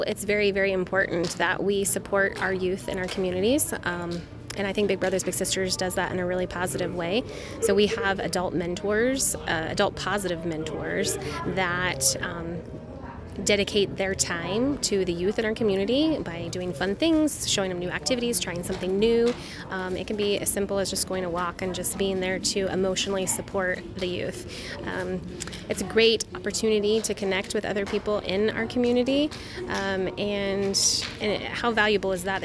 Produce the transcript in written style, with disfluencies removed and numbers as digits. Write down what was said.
It's very, very important that we support our youth in our communities. And I think Big Brothers Big Sisters does that in a really positive way. So we have adult mentors, adult positive mentors that dedicate their time to the youth in our community by doing fun things, showing them new activities, trying something new. It can be as simple as just going to walk and just being there to emotionally support the youth. It's a great opportunity to connect with other people in our community, and how valuable is that